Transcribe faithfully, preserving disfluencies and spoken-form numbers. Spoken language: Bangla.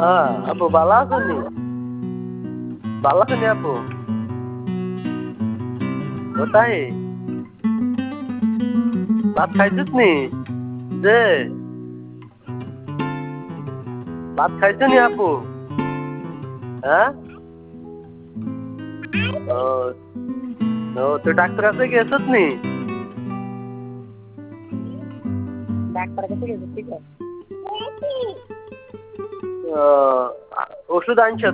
হ্যাঁ আপু ভালো আছেন? ভালো আছেন আপু? কোথায়? ভাত খাইছিস নি? যে ভাত খাইছো নি আপু? হ্যাঁ ও ও তুই ডাক্তার কাছে গেছিস নি? ডাক্তার কাছে গেছিস ঠিক আছে। ও ওষুধ আনছো